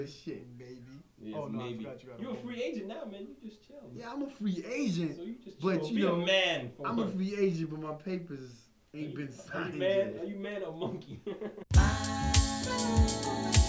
Shit, baby. Yeah, Oh, no, I maybe. forgot you got a You're a woman. free agent now, man. You just chill. Man. Yeah, I'm a free agent. So you just chill. But, Be a man. I'm a free agent, but my papers ain't been signed Are you man? yet. Are you man or monkey?